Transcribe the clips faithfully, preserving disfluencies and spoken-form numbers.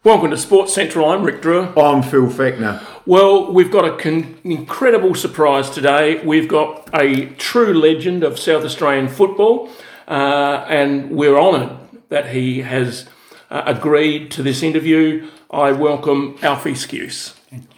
Welcome to Sports Central. I'm Rick Drewer. I'm Phil Fechner. Well, we've got a con- incredible surprise today. We've got a true legend of South Australian football, uh, and we're honoured that he has uh, agreed to this interview. I welcome Alfie Skuse.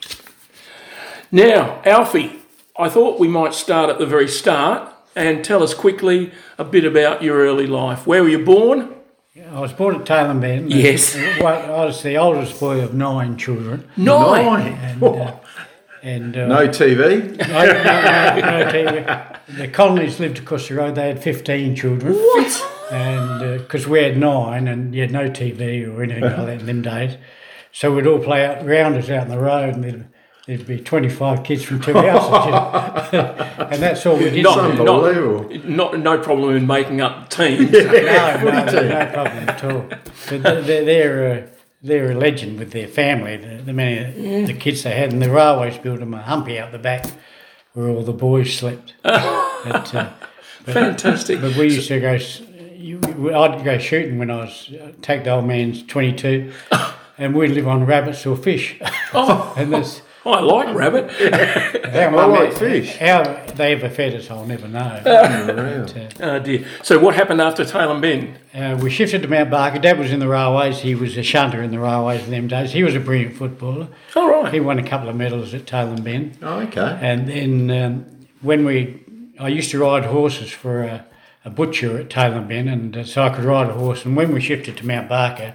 Now, Alfie, I thought we might start at the very start and tell us quickly a bit about your early life. Where were you born? I was born at Tailem Bend. Yes. I was the oldest boy of nine children. Nine? Nine. And, uh, and, uh, No T V? no, no, no, no T V. The colonies lived across the road. They had fifteen children. What? And because uh, we had nine and you had no T V or anything like that in them days. So we'd all play out rounders out in the road and there'd, there'd be twenty-five kids from two houses. You know? And that's all we did. Not, unbelievable. not, not, no problem in making up teams. No, no, no, no problem at all. But they're, they're, uh, they're a legend with their family, the, the many yeah. the kids they had. And the railways built them a humpy out the back where all the boys slept. but, uh, but, Fantastic. But we used to go, you, I'd go shooting when I was, uh, take the old man's twenty-two, and we'd live on rabbits or fish. Oh, and there's, I like rabbit. How I like fish. How they ever fed us, I'll never know. Oh, but, uh, Oh dear. So what happened after Tailem Bend? Uh, we shifted to Mount Barker. Dad was in the railways. He was a shunter in the railways in them days. He was a brilliant footballer. All right. He won a couple of medals at Tailem Bend. Oh, okay. And then um, when we, I used to ride horses for a, a butcher at Tailem Bend, and uh, so I could ride a horse. And when we shifted to Mount Barker,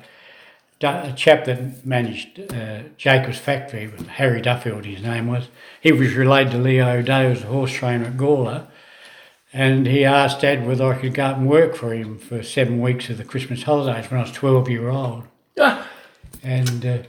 a chap that managed uh, Jacobs Factory, Harry Duffield his name was, he was related to Leo O'Day, who was a horse trainer at Gawler, and he asked Dad whether I could go up and work for him for seven weeks of the Christmas holidays when I was twelve year old. Ah. And uh,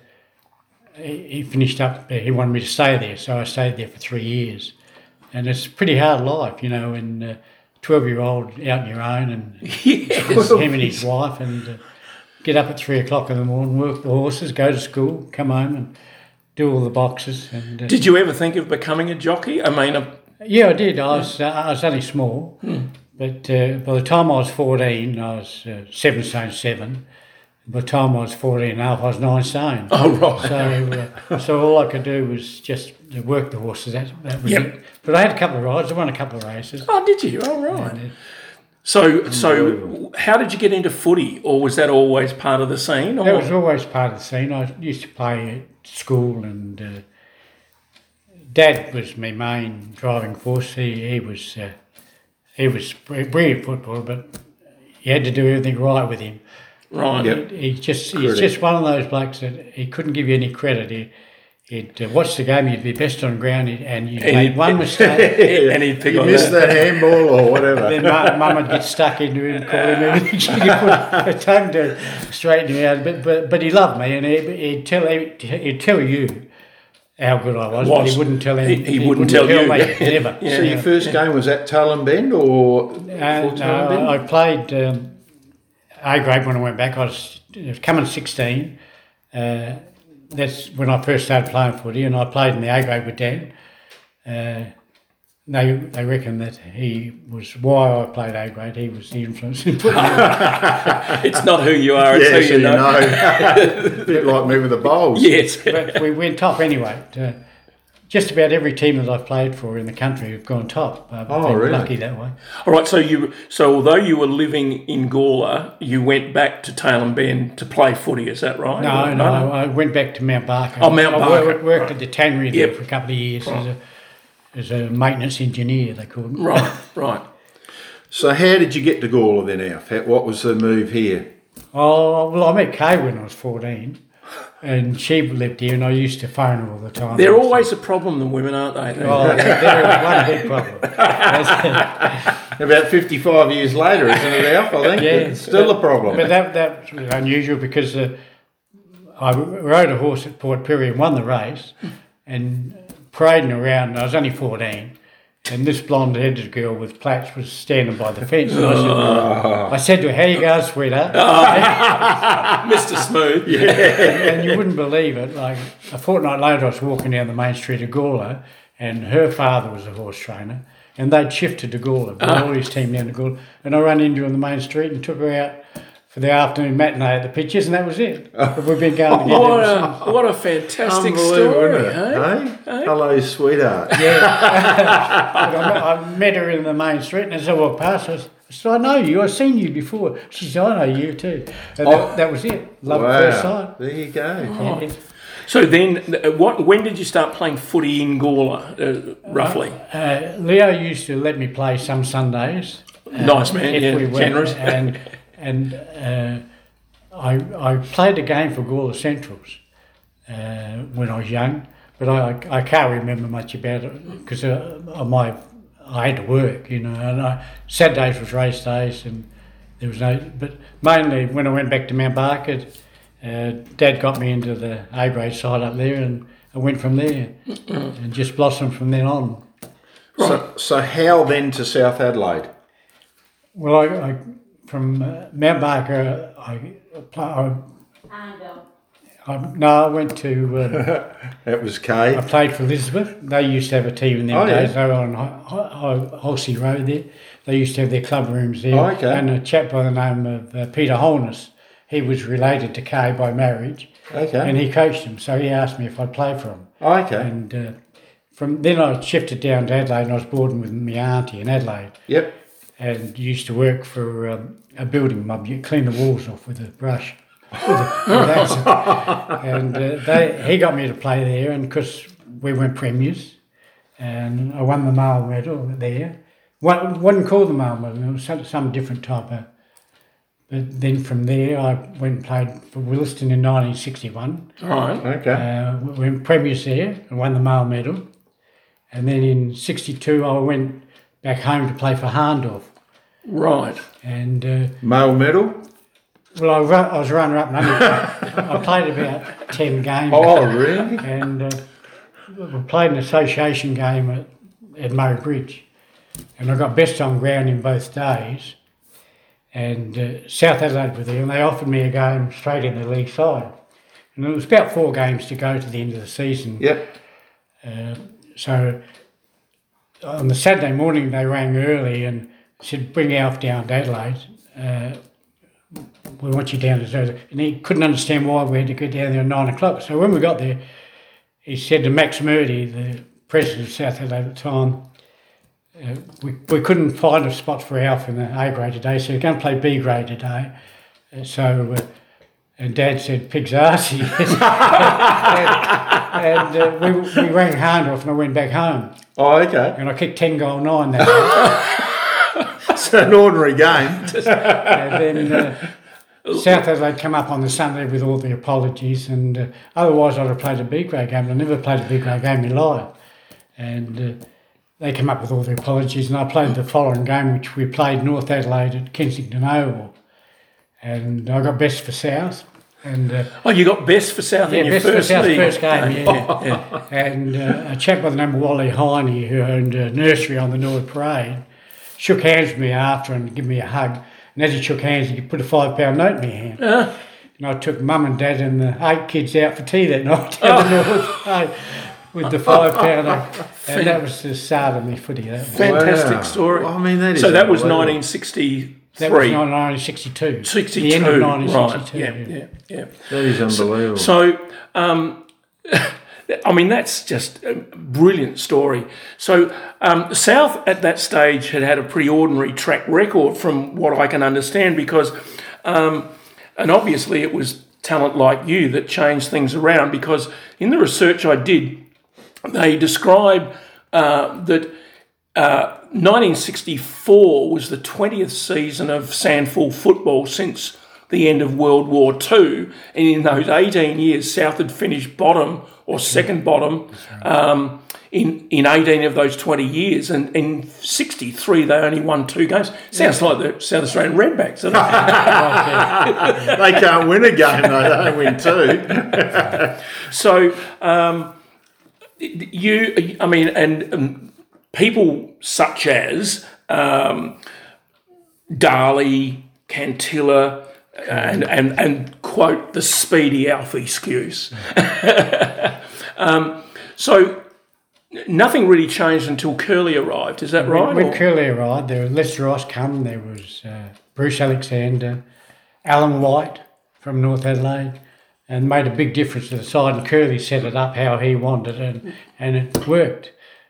he, he finished up, he wanted me to stay there, so I stayed there for three years. And it's a pretty hard life, you know, and uh, twelve year old out on your own, and Yes. it's him and his wife, and uh, get up at three o'clock in the morning, work the horses, go to school, come home and do all the boxes. And uh, Did you ever think of becoming a jockey? I mean, a, yeah, I did. I was uh, I was only small, hmm. but uh, by the time I was fourteen, I was uh, seven stone seven. By the time I was fourteen and a half, I was nine stone. oh right. So, uh, so all I could do was just work the horses. That, that was Yep. it. But I had a couple of rides. I won a couple of races. Oh, did you? All right. And, uh, So, so how did you get into footy, or was that always part of the scene? Or? That was always part of the scene. I used to play at school, and uh, Dad was my main driving force. He he was uh, he was a brilliant footballer, but you had to do everything right with him. Right. Yep. He, he just he's just one of those blokes that he couldn't give you any credit. He, He'd uh, watch the game, you'd be best on ground, and you'd And make he'd- one mistake. And he'd pick You on missed that. that handball or whatever. Then mum, mum would get stuck into it and call him everything. She could put her tongue to straighten him out. But, but, but he loved me, and he, he'd, tell, he'd tell you how good I was, Was. but he wouldn't tell him. He- he wouldn't tell you. me, never. Yeah. So your first game was at Tailem Bend or Uh, for no, Tailem Bend? I played um, A grade when I went back. I was, I was coming sixteen. Uh, that's when I first started playing footy, and I played in the A grade with Dad. Uh, they they reckon that he was why I played A grade. He was the influence in putting me on. It's not who you are, it's Yeah, who so you you know. know. A bit like me with the bowls. Yes. But we went top anyway. Uh, just about every team that I've played for in the country have gone top. I've Oh, been really? lucky that way. All right. So you, so although you were living in Gawler, you went back to Tailem Bend to play footy. Is that right? No, Or- no, I went back to Mount Barker. Oh, Mount I Barker. worked, worked at the tannery there Yep. for a couple of years as a as a maintenance engineer, they called me. Right. Right. So how did you get to Gawler then, Alf? How- What was the move here? Oh, well, I met Kay when I was fourteen, and she lived here, and I used to phone her all the time. They're always a problem, the women, aren't they? Oh, they're, they're one big problem. About fifty-five years later, isn't it, Alf? I think Yeah. it's still a problem. But that that was unusual because uh, I rode a horse at Port Pirie and won the race, and parading around, and I was only fourteen, and this blonde-headed girl with plaits was standing by the fence. And I, said, I said to her, "How you going, sweetheart?" Mister Smooth. and, and you wouldn't believe it. Like a fortnight later, I was walking down the main street of Gawler, and her father was a horse trainer, and they'd shifted to Gawler, brought all his team down to Gawler, and I ran into her on the main street and took her out for the afternoon matinee at the pitches, and that was it. But we've been going together What ever a, what a fantastic Unbelievable, story, isn't it? hey? Hey? Hello, sweetheart. since. I, I met her in the main street, and as I walked past, I said, I know you, I've seen you before. She said, I know you too. And Oh. that, that was it. Love at first Wow. sight. There you go. Oh. Yeah. So then, uh, what? When did you start playing footy in Gawler, uh, roughly? Uh, Leo used to let me play some Sundays. Uh, Nice man, if yeah, we went, generous. And and uh, I I played a game for Gawler Centrals uh, when I was young, but I I can't remember much about it because uh, of my I had to work, you know. And I, Saturdays was race days, and there was no. But mainly when I went back to Mount Barker, uh, Dad got me into the A grade side up there, and I went from there, and just blossomed from then on. So, so how then to South Adelaide? Well, I, I from uh, Mount Barker, I, I, I no, I went to. Um, That was Kay. I played for Elizabeth. They used to have a team in them Oh, days. yeah. They were on Ho- Ho- Holsey Road there. They used to have their club rooms there. Oh, okay. And a chap by the name of uh, Peter Holness, he was related to Kay by marriage, Okay. and he coached him. So he asked me if I'd play for him. Okay. And uh, from then I shifted down to Adelaide, and I was boarding with my auntie in Adelaide. Yep. And used to work for um, a building mob. You clean the walls off with a brush. With a, with that. And uh, they, he got me to play there, and because we went premiers, and I won the male medal there. What wasn't called the male medal, it was some, some different type of. But then from there, I went and played for Williston in nineteen sixty-one. All right. Okay. Uh, we went premiers there and won the male medal. And then in sixty-two, I went back home to play for Harndorf. Right. And uh, Male medal? well, I, ru- I was runner up. And I I played about ten games. Oh, really? And uh, we played an association game at, at Murray Bridge. And I got best on ground in both days. And uh, South Adelaide were there, and they offered me a game straight in the league side. And it was about four games to go to the end of the season. Yep. Uh, so on the Saturday morning, they rang early and said, bring Alf down to Adelaide. Uh, we want you down to Zozo. And he couldn't understand why we had to go down there at nine o'clock. So when we got there, he said to Max Murdy, the president of South Adelaide at the time, uh, we, we couldn't find a spot for Alf in the A grade today, so we're going to play B grade today. Uh, so, uh, and Dad said, pig's arse. and and uh, we, we rang Harndorf, and I went back home. Oh, okay. And I kicked ten goal nine that day. It's an ordinary game. And then uh, South Adelaide come up on the Sunday with all the apologies, and uh, otherwise I'd have played a B grade game. I never played a B grade game in life. And uh, they came up with all the apologies, and I played the following game, which we played North Adelaide at Kensington Oval. And I got best for South. And uh, Oh, you got best for South yeah, in your best for first South league. first game, yeah. And uh, a chap by the name of Wally Heine, who owned a nursery on the Norwood Parade, shook hands with me after and gave me a hug. And as he shook hands, he put a five pound note in my hand. Uh, And I took mum and dad and the eight kids out for tea that night down the Norwood Parade with the five pounder. And that was the start of my footy. That was, fantastic Wow. story. I mean, that is so that was unbelievable. nineteen sixty-three. that was nineteen sixty-two. sixty-two. The end of nineteen Right. sixty-two. Yeah, yeah, yeah. That is unbelievable. So, um, I mean, that's just a brilliant story. So, um, South at that stage had had a pretty ordinary track record from what I can understand because, um, and obviously it was talent like you that changed things around because in the research I did, they describe uh, that uh, nineteen sixty-four was the twentieth season of Sandful football since the end of World War Two, and in those eighteen years, South had finished bottom or second bottom um, in in eighteen of those twenty years, and in sixty-three they only won two games. Sounds like the South Australian Redbacks, doesn't it? They can't win a game, they don't win two. So um, you, I mean, and um, people such as um, Darley, Cantilla, and, and and quote the speedy Alfie Skews. um, so nothing really changed until Curly arrived. Is that right? When or- Curly arrived, there was Lester Ross come, there was uh, Bruce Alexander, Alan White from North Adelaide, and made a big difference to the side. And Curly set it up how he wanted, and and it worked,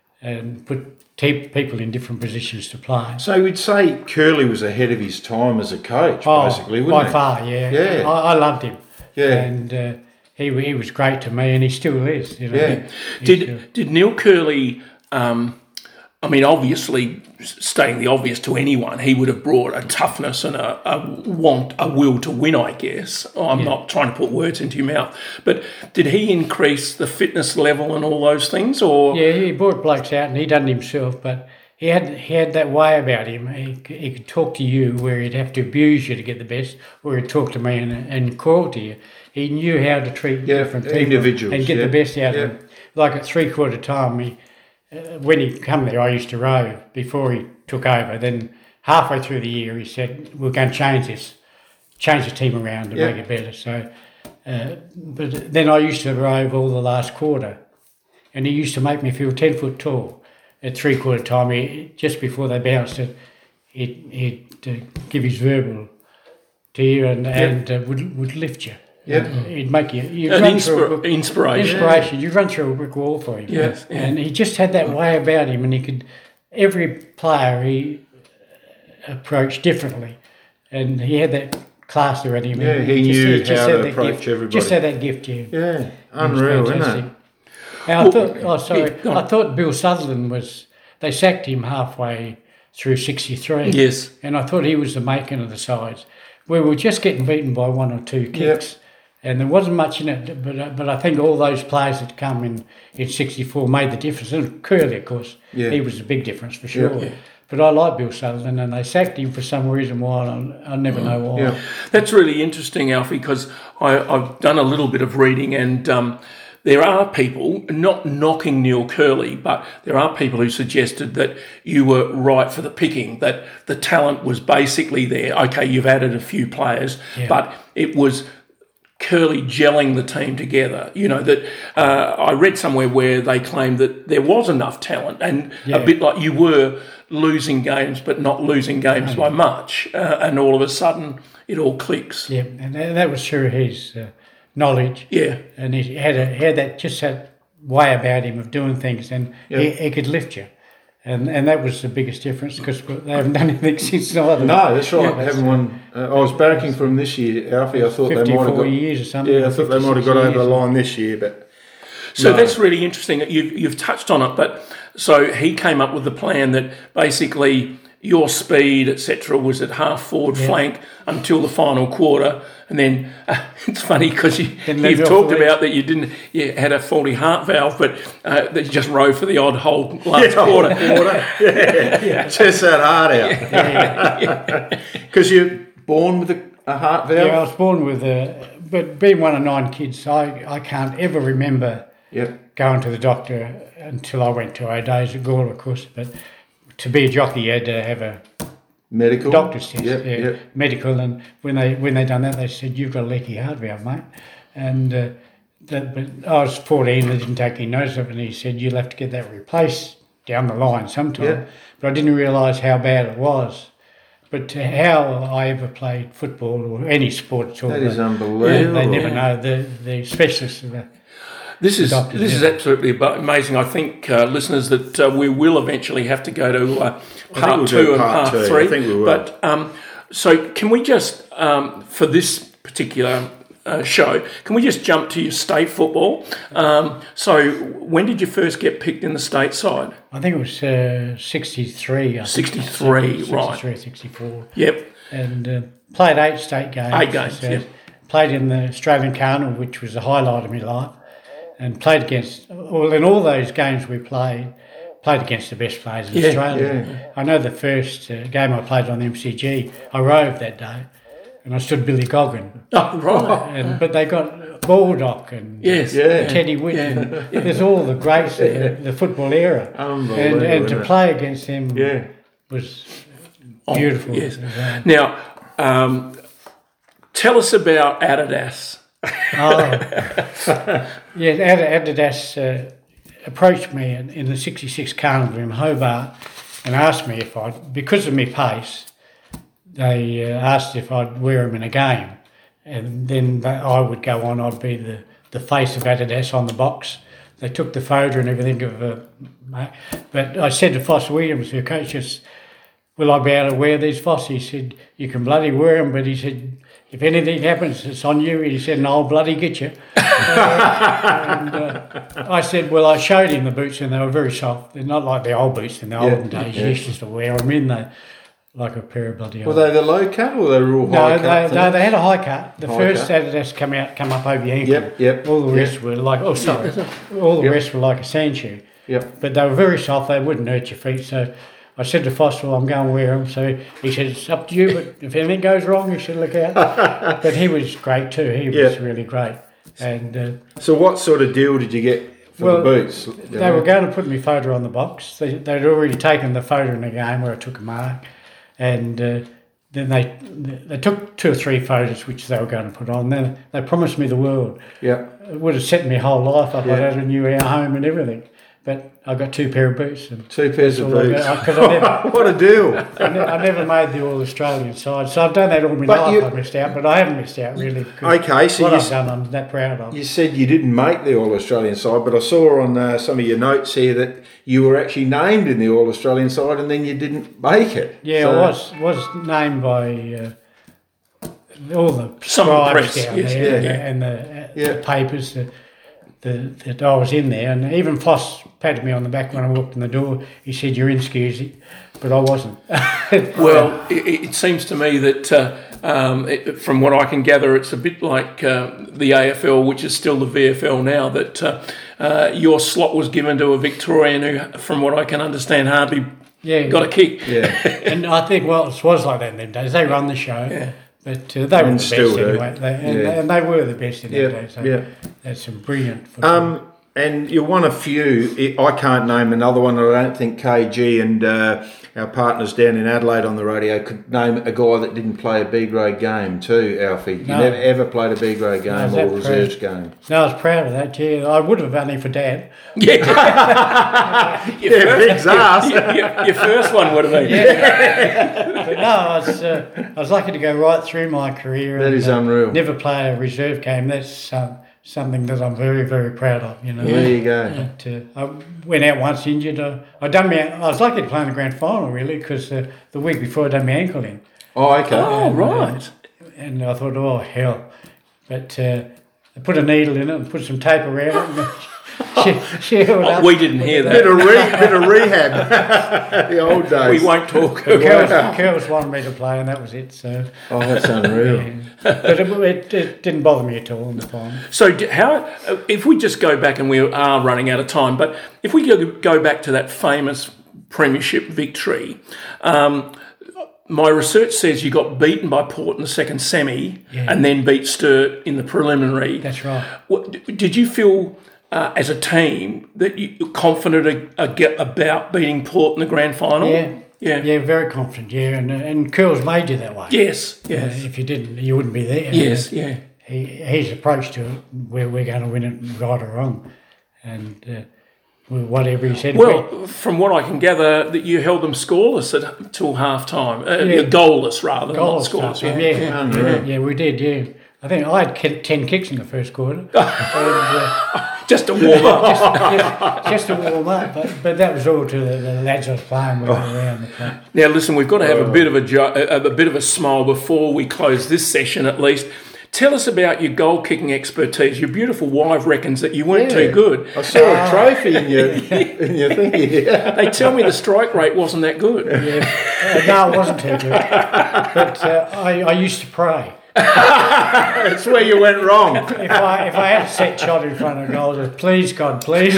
and put te- people in different positions to play. So we'd say Curly was ahead of his time as a coach, Oh, basically, wouldn't by he? far, yeah. Yeah. I, I loved him. Yeah. And uh, he he was great to me, and he still is. You know. Yeah. He's Did still- did Neil Curley? Um, I mean, obviously, stating the obvious to anyone, he would have brought a toughness and a, a want, a will to win, I guess. I'm Yeah. not trying to put words into your mouth. But did he increase the fitness level and all those things? Or Yeah, he brought blokes out, and he done it himself, but he had he had that way about him. He, c- he could talk to you where he'd have to abuse you to get the best, or he'd talk to me and, and call to you. He knew how to treat Yeah, different people individuals, and get yeah. the best out Yeah. of them. Like at three quarter time, he, uh, when he come there, I used to row before he took over. Then halfway through the year, he said, "We're going to change this, change the team around to Yeah. make it better." So, uh, but then I used to rove all the last quarter, and he used to make me feel ten foot tall at three quarter time. He, just before they bounced it, he'd, he'd uh, give his verbal to you and, and uh, would would lift you. Yep. He'd make you you'd an run through a inspira- brick- inspiration? inspiration. You'd run through a brick wall for him. Yes, yeah. And he just had that way about him, and he could every player he approached differently, and he had that class about him. Yeah, he just- knew just how had to that approach gift, everybody. Just had that gift to him. Yeah, It was unreal, isn't fantastic. it? And I Well, thought, oh sorry, yeah, go on. I thought Bill Sutherland was. They sacked him halfway through sixty-three. Yes. And I thought he was the making of the sides. We were just getting beaten by one or two kicks, and there wasn't much in it. But uh, but I think all those players that come in in sixty-four made the difference. And Curly, of course, Yeah. he was a big difference for sure. Yeah. But I like Bill Sutherland, and they sacked him for some reason why. I, I never know why. Yeah. That's really interesting, Alfie, because I've done a little bit of reading, and um, there are people, not knocking Neil Curley, but there are people who suggested that you were right for the picking, that the talent was basically there. Okay, you've added a few players, Yeah. but it was Curley gelling the team together. You know, that uh, I read somewhere where they claimed that there was enough talent, and Yeah. a bit like you were losing games, but not losing games by much, uh, and all of a sudden it all clicks. Yeah, and that, that was through his uh, knowledge. Yeah. And he had a, had that just that way about him of doing things, and he, he could lift you, and and that was the biggest difference because they haven't done anything since either. No, that's right. Yeah, They haven't won. Uh, I was barracking for them this year, Alfie. I thought they might have fifty-four got. years or something. Yeah, I thought they might have got fifty-six over the years. line this year, but So No. that's really interesting. You've, you've touched on it, but so he came up with the plan that basically your speed, et cetera, was at half forward Yeah. flank until the final quarter, and then uh, it's funny because you, Then leave you've it off talked the leg. about that you didn't, you had a faulty heart valve, but uh, that you just rode for the odd hole last Yeah, quarter. yeah, test that heart out. Because you're born with a, a heart valve. Yeah, I was born with a, but being one of nine kids, I, I can't ever remember Yep. going to the doctor until I went to O'Days at Gawler, of course. But to be a jockey, you had to have a Medical. doctor's test, Yep. yeah, Yep. medical. And when they when they done that, they said you've got a leaky heart valve, mate. And uh, that, but I was fourteen, they didn't take any notice of it, and he said you'll have to get that replaced down the line sometime. Yeah. But I didn't realise how bad it was. But to how I ever played football or any sport at all, That is they, unbelievable. they never know. The the specialists of the This is Doctors, this is yeah. absolutely abo- amazing. I think uh, listeners that uh, we will eventually have to go to uh, part we'll two do and part part two. three. I think we will. But um, so can we just um, for this particular uh, show, can we just jump to your state football? Um, so when did you first get picked in the state side? I think it was uh, sixty-three. I think. sixty-three, right. sixty-three, sixty-four. Yep. And uh, played eight state games. Eight games, So yeah. Played in the Australian Carnival, which was the highlight of my life, and played against, well, in all those games we played, played against the best players in Yeah, Australia. yeah. I know the first uh, game I played on the M C G, I roved that day, and I stood Billy Goggin. Oh, right. And, but they got Baldock and Yes. Yeah. Teddy Witt. And there's all the greats of the, the football era. Unbelievable, And, and isn't to it? play against them Yeah. was Oh, beautiful. yes. Uh, Now, um, tell us about Adidas. Oh, yeah, Ad- Adidas uh, approached me in, in the sixty-six Carnival in Hobart and asked me if I, because of my pace, they uh, asked if I'd wear them in a game, and then they, I would go on. I'd be the, the face of Adidas on the box. They took the photo and everything of uh, my, but I said to Foss Williams, the coach, just, will I be able to wear these, Foss? He said, you can bloody wear them, but he said, if anything happens, it's on you. He said, and I'll bloody get you. uh, and uh, I said, well, I showed him the boots and they were very soft. They're not like the old boots in the Yeah, olden days. yeah. You used to wear them in the, like a pair of bloody Were old. they the low cut or they were all No, high they, cut? no, they had a high cut. The High first cut. Adidas come out, come up over your ankle. Yep, yep, All the yep. rest were like, oh, sorry. All the Yep. rest were like a sand shoe. Yep. But they were very soft. They wouldn't hurt your feet. So I said to Foster, well, I'm going to wear them. So he said, it's up to you, but if anything goes wrong, you should look out. But he was great too. He was Yeah. really great. And uh, So what sort of deal did you get for Well, the boots? they were going to put my photo on the box. They, they'd already taken the photo in the game where I took a mark. And uh, then they they took two or three photos which they were going to put on. Then they promised me the world. Yeah. It would have set my whole life up. Yeah. I'd had a new our home and everything. But I got two pair of boots. And Two pairs of all I boots. got, 'cause I never- What a deal. I, ne- I never made the All Australian side, so I've done that all my But life. you- I missed out, but I haven't missed out really. because Okay, so what you I've s- done, I'm that proud of. You said you didn't make the All-Australian side, but I saw on uh, some of your notes here that you were actually named in the All-Australian side and then you didn't make it. Yeah, So- I was was named by uh, all the Some of the scribes press, down yes, there yeah. and the, uh, Yeah. the papers that, the, that I was in there, and even Foss patted me on the back when I walked in the door. He said, "You're in, Scusi," but I wasn't. Well, it, it seems to me that, uh, um, it, from what I can gather, it's a bit like uh, the A F L, which is still the V F L now, that uh, uh, your slot was given to a Victorian who, from what I can understand, hardly yeah, got a kick. Yeah. and I think well, it was like that in them days. They run the show. Yeah. But uh, they were And the still best do. anyway. They, and, Yeah. and they were the best in Yeah, that day. So yeah. that's some brilliant football. Um, and you're one of few. I can't name another one. I don't think K G and uh, our partners down in Adelaide on the radio could name a guy that didn't play a B grade game too, Alfie. You No. never ever played a B grade is game that or reserves game. No, I was proud of that. Yeah, I would have only for Dad. Yeah, Yeah, big ass. your, your, your first one would have been. But no, I was uh, I was lucky to go right through my career. That and, is uh, unreal. Never play a reserve game. That's um, something that I'm very very proud of. You know. There you go. But, uh, I went out once injured. I, I done me. I was lucky to play in the grand final really because uh, the week before I done my ankle in. Oh, okay. Oh, right. And I thought, oh hell! But uh, they put a needle in it and put some tape around it. And she, she held Oh, up. we didn't hear Bit that. of re- bit of rehab. The old days. We won't talk. Girls, girls wanted me to play, and that was it. So, Oh, that's unreal. but it, it, it didn't bother me at all in the final. So, d- how? If we just go back, and we are running out of time, but if we go, go back to that famous premiership victory, um, my research says you got beaten by Port in the second semi, Yeah. and then beat Sturt in the preliminary. That's right. What, did you feel? Uh, as a team, that you're confident a, a, about beating Port in the grand final? Yeah, Yeah. yeah, very confident. Yeah, and and Curls made you that way. Yes. Uh, Yes. if you didn't, you wouldn't be there. Yes. Yeah. He, his approach to it, where we're going to win it, right or wrong, and uh, well, whatever he said. Well, from what I can gather, that you held them scoreless at, until half time. Uh, Yeah. Goalless, rather, goal not scoreless. stuff, Yeah. yeah, Unreal. yeah, yeah, we did. Yeah, I think I had ki- ten kicks in the first quarter. and, uh, Just to warm up. just, just to warm up, but, but that was all to the, the lads I was playing with around the club. Now, listen, we've got to have a bit of a, jo- a, a bit of a smile before we close this session, at least. Tell us about your goal kicking expertise. Your beautiful wife reckons that you weren't Yeah. too good. I saw a trophy in your in your thingy. Yeah. They tell me the strike rate wasn't that good. Yeah, uh, no, it wasn't too good. But uh, I, I used to pray. That's where you went wrong. If I if I had a set shot in front of goal, I'd, please God, please.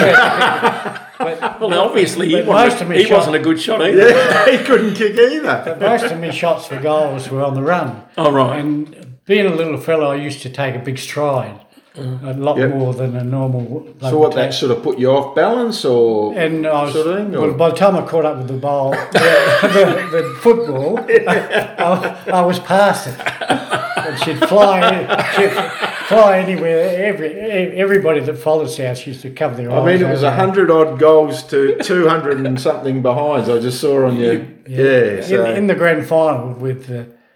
But, Well, obviously, he, But most wasn't, of me he shot- wasn't a good shot either. Yeah, he couldn't kick either. but most of my shots for goals were on the run. Oh, right. And being a little fellow, I used to take a big stride, a lot Yep. more than a normal. So what, that sort of put you off balance or And I was, sort of thing? Or? well, by the time I caught up with the ball, the, the, the football, I, I was past it. And she'd fly, she'd fly anywhere. Every everybody that followed South used to cover their eyes. I mean, it was a over. hundred odd goals to two hundred and something behinds. I just saw on you. Yeah, in, so in the grand final with uh,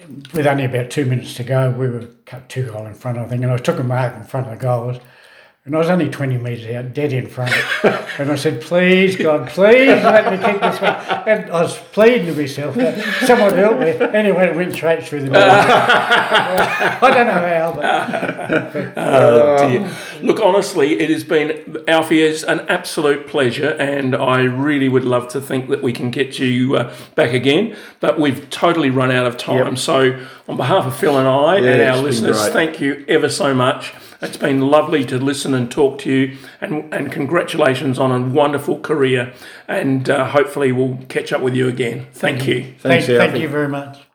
with only about two minutes to go, we were cut two goal in front, I think, and I took a mark in front of the goals. And I was only twenty metres out, dead in front. And I said, please, God, please let me kick this one. And I was pleading to myself that someone help me. Anyway, it went straight through the middle. I don't know how, but... but oh, dear. Look, honestly, it has been, Alfie, it's an absolute pleasure, and I really would love to think that we can get you uh, back again, but we've totally run out of time. Yep. So on behalf of Phil and I yeah, and our listeners, thank you ever so much. It's been lovely to listen and talk to you, and, and congratulations on a wonderful career, and uh, hopefully we'll catch up with you again. Thank you. Thanks, thank, thank you very much.